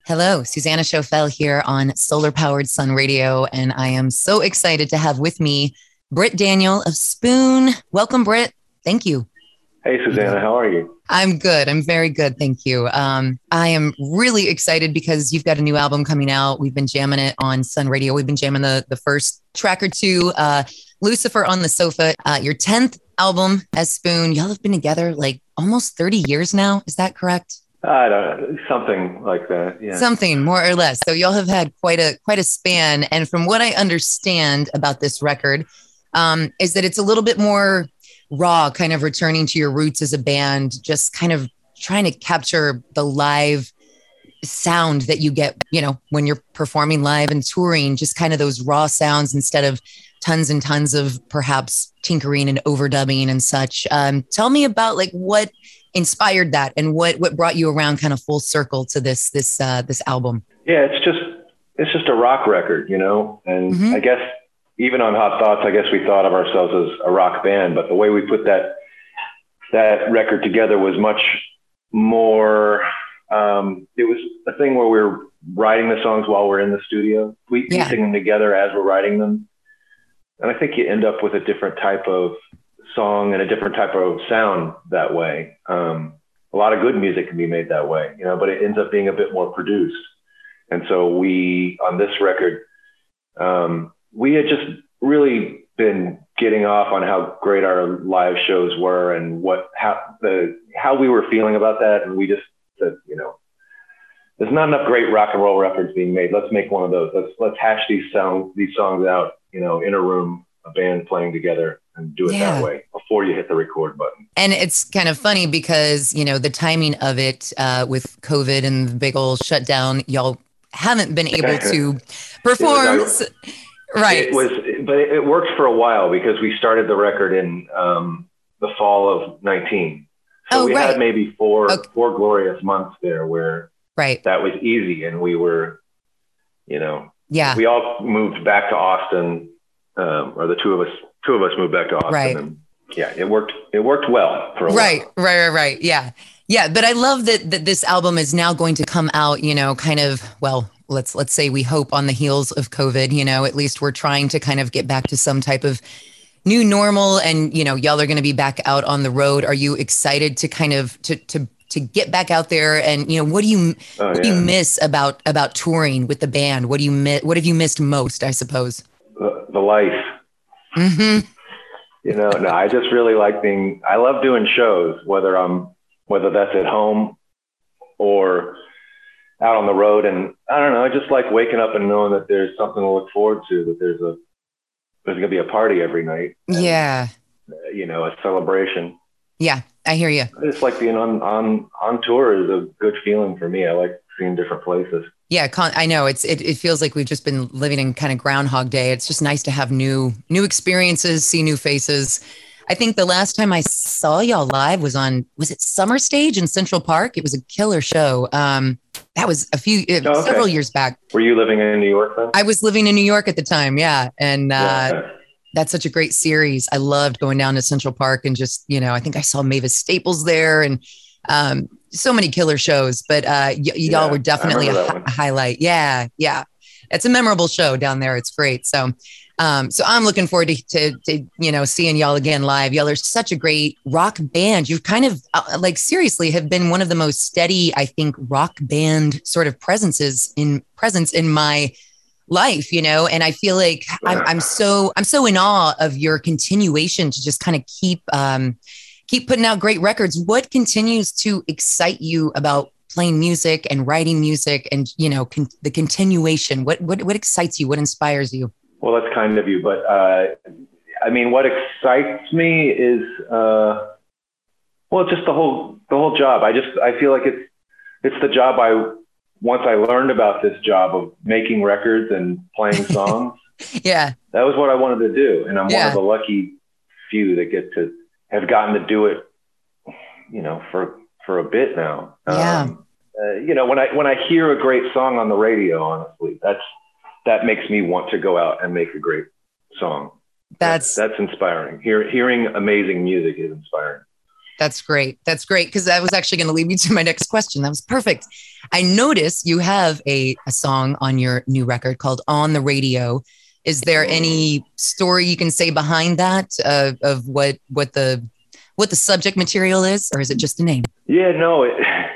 Hello, Susanna Schofel here on Solar Powered Sun Radio, and I am so excited to have with me Britt Daniel of Spoon. Welcome, Britt. Thank you. Hey, Susanna, how are you? I'm good. I'm very good. Thank you. I am really excited because you've got a new album coming out. We've been jamming it on Sun Radio. We've been jamming the first track or two, Lucifer on the Sofa, your 10th album as Spoon. Y'all have been together like almost 30 years now. Is that correct? I don't know, something like that. Yeah. Something more or less. So y'all have had quite a span. And from what I understand about this record, is that it's a little bit more raw, kind of returning to your roots as a band, just kind of trying to capture the live sound that you get, when you're performing live and touring, just kind of those raw sounds instead of tons and tons of perhaps tinkering and overdubbing and such. Tell me about like what inspired that and what brought you around kind of full circle to this album. Yeah, it's just a rock record, and I guess even on Hot Thoughts, I guess we thought of ourselves as a rock band, but the way we put that record together was much more, it was a thing where we were writing the songs while we're in the studio. We sing them together as we're writing them. And I think you end up with a different type of song and a different type of sound that way. A lot of good music can be made that way, but it ends up being a bit more produced. And so on this record, we had just really been getting off on how great our live shows were and how we were feeling about that. And we just said, there's not enough great rock and roll records being made. Let's make one of those. Let's hash these songs out, in a room, a band playing together, and do it that way before you hit the record button. And it's kind of funny because, the timing of it with COVID and the big old shutdown, y'all haven't been able to perform. Right. But it worked for a while because we started the record in the fall of 19. So we had maybe four glorious months there where that was easy. And we were, we all moved back to Austin, or the two of us moved back to Austin. Right. And it worked well for a while. Right. Yeah. Yeah. But I love that this album is now going to come out, kind of, let's say we hope on the heels of COVID, at least we're trying to kind of get back to some type of new normal and, y'all are going to be back out on the road. Are you excited to kind of, to get back out there? And, what do you miss about touring with the band? What have you missed most, I suppose? The life. Mm-hmm. No, I just really like I love doing shows, whether that's at home or out on the road. And I don't know, I just like waking up and knowing that there's something to look forward to, that there's going to be a party every night. And, a celebration. Yeah, I hear you. It's like being on tour is a good feeling for me. I like seeing different places. Yeah, I know it feels like we've just been living in kind of Groundhog Day. It's just nice to have new experiences, see new faces. I think the last time I saw y'all live was it Summer Stage in Central Park? It was a killer show. That was several years back. Were you living in New York then? I was living in New York at the time. Yeah. And, that's such a great series. I loved going down to Central Park and just, I think I saw Mavis Staples there and so many killer shows, but y'all were definitely a highlight. Yeah. Yeah. It's a memorable show down there. It's great. So I'm looking forward to seeing y'all again live. Y'all are such a great rock band. You've kind of seriously have been one of the most steady, I think, rock band sort of presence in my life, and I feel like I'm so in awe of your continuation to just kind of keep putting out great records. What continues to excite you about playing music and writing music and, the continuation? What excites you? What inspires you? Well, that's kind of you, but what excites me is just the whole job. I feel like it's the job once I learned about this job of making records and playing songs. Yeah. That was what I wanted to do. And I'm one of the lucky few that have gotten to do it, for a bit now. Yeah. When I hear a great song on the radio, honestly, that makes me want to go out and make a great song. That's inspiring. Hearing amazing music is inspiring. That's great. That's great. Because that was actually going to lead me to my next question. That was perfect. I noticed you have a song on your new record called On the Radio. Is there any story you can say behind that of what the subject material is, or is it just a name? Yeah, no,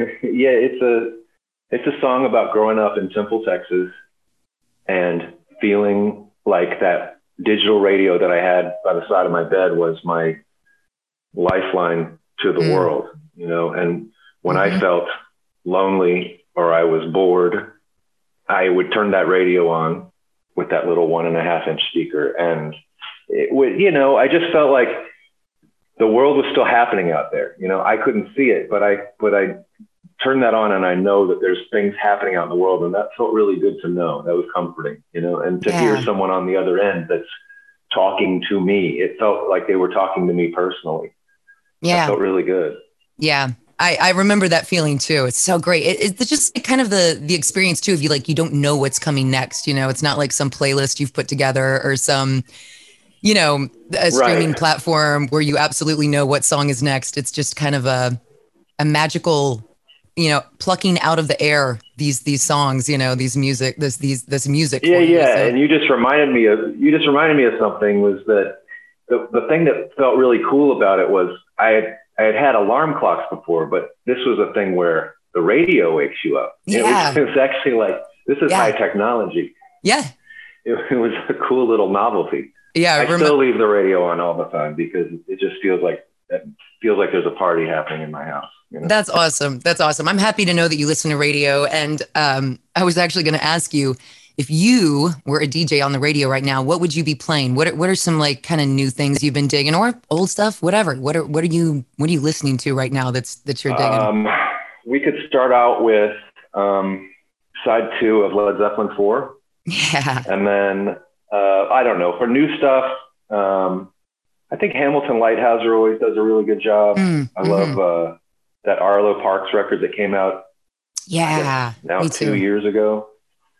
it's a song about growing up in Temple, Texas, and feeling like that digital radio that I had by the side of my bed was my lifeline to the world, you know. And when I felt lonely or I was bored, I would turn that radio on with that little 1.5-inch speaker. And it would, you know, I just felt like the world was still happening out there. You know, I couldn't see it, but I turned that on and I know that there's things happening out in the world. And that felt really good to know. That was comforting, you know, and to hear someone on the other end that's talking to me, it felt like they were talking to me personally. Yeah. That felt really good. Yeah. I remember that feeling too. It's so great. It's just kind of the experience too of you, like, you don't know what's coming next. You know, it's not like some playlist you've put together or some, you know, a streaming platform where you absolutely know what song is next. It's just kind of a magical, you know, plucking out of the air these songs, you know, this music. Yeah. Yeah. So. And you just reminded me of something, was that the thing that felt really cool about it was I had alarm clocks before, but this was a thing where the radio wakes you up. Yeah. It was actually like, this is high technology. Yeah. It was a cool little novelty. Yeah. I still leave the radio on all the time because it just feels like there's a party happening in my house. You know? That's awesome. That's awesome. I'm happy to know that you listen to radio. And I was actually going to ask you, if you were a DJ on the radio right now, what would you be playing? What are some like kind of new things you've been digging, or old stuff, whatever? What are you listening to right now that you're digging? We could start out with side 2 of Led Zeppelin 4. Yeah. And then I don't know, for new stuff, I think Hamilton Lighthouser always does a really good job. I love that Arlo Parks record that came out. Yeah. Now 2 years ago.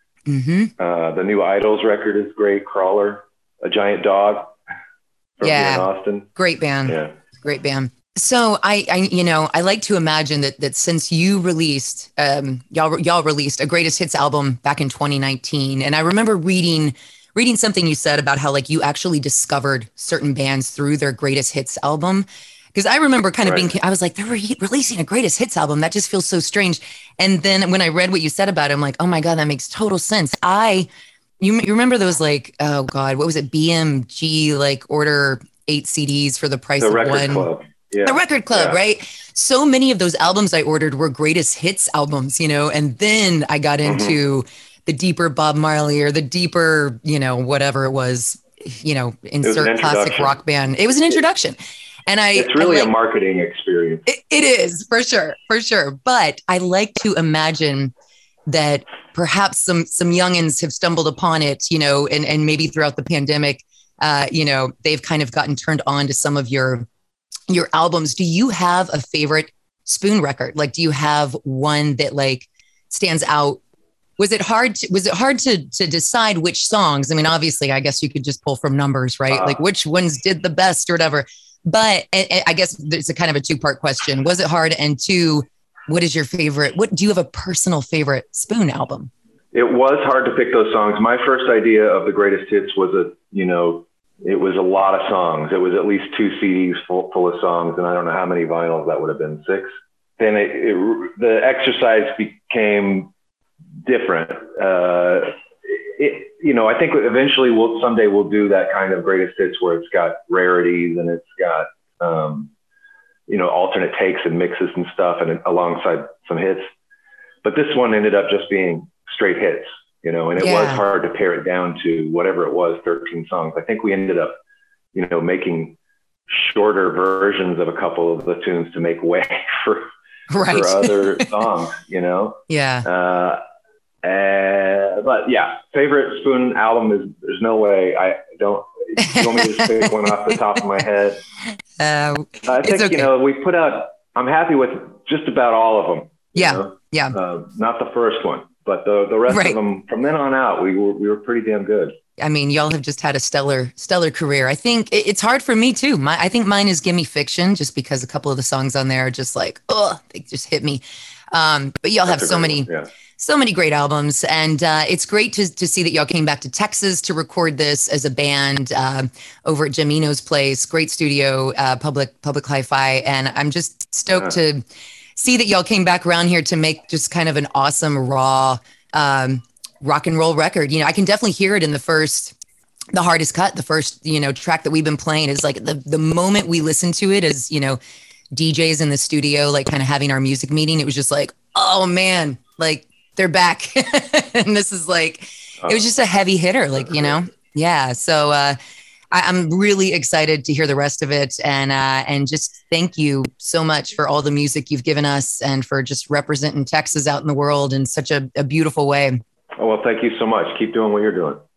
The new Idols record is great. Crawler, A Giant Dog from here in Austin. Great band. Yeah. Great band. So I like to imagine that since you released, y'all released a greatest hits album back in 2019. And I remember reading something you said about how like you actually discovered certain bands through their greatest hits album. Because I remember kind of I was like, they're releasing a greatest hits album. That just feels so strange. And then when I read what you said about it, I'm like, oh my God, that makes total sense. You remember those like, oh God, what was it? BMG, like order 8 CDs for the price of one. Club. Yeah. The Record Club, right? So many of those albums I ordered were greatest hits albums, you know, and then I got into the deeper Bob Marley or the deeper, you know, whatever it was, you know, insert classic rock band. It was an introduction. And it's really a marketing experience. It is, for sure. But I like to imagine that perhaps some youngins have stumbled upon it, you know, and maybe throughout the pandemic, you know, they've kind of gotten turned on to some of your albums. Do you have a favorite Spoon record? Like, do you have one that like stands out? Was it hard to decide which songs? I mean, obviously, I guess you could just pull from numbers, right? Like which ones did the best or whatever. But I guess it's a kind of a 2-part question. Was it hard? And 2, what is your favorite? What do you have a personal favorite Spoon album? It was hard to pick those songs. My first idea of the greatest hits was it was a lot of songs. It was at least 2 CDs full of songs. And I don't know how many vinyls that would have been, 6. Then the exercise became different. I think eventually someday we'll do that kind of greatest hits where it's got rarities and it's got, alternate takes and mixes and stuff and alongside some hits. But this one ended up just being straight hits, you know, and it was hard to pare it down to whatever it was, 13 songs. I think we ended up, making shorter versions of a couple of the tunes to make way for other songs, you know? Yeah. But yeah, favorite Spoon album is, there's no way you want me to pick one off the top of my head? I think, okay. We put out, I'm happy with just about all of them. Yeah. Not the first one, but the rest of them from then on out, we were pretty damn good. I mean, y'all have just had a stellar career. I think it's hard for me too. I think mine is Gimme Fiction, just because a couple of the songs on there are just like, oh, they just hit me. But y'all have so many great albums, and it's great to see that y'all came back to Texas to record this as a band over at Jim Eno's place. Great studio, Public Hi-Fi, and I'm just stoked to see that y'all came back around here to make just kind of an awesome raw rock and roll record. You know, I can definitely hear it in the Hardest Cut, the first, you know, track that we've been playing is like the moment we listened to it as, you know, DJs in the studio, like kind of having our music meeting, it was just like, oh man, like they're back. And this is like, it was just a heavy hitter, like, you know? Yeah. So, I'm really excited to hear the rest of it. And just thank you so much for all the music you've given us and for just representing Texas out in the world in such a beautiful way. Oh, well, thank you so much. Keep doing what you're doing.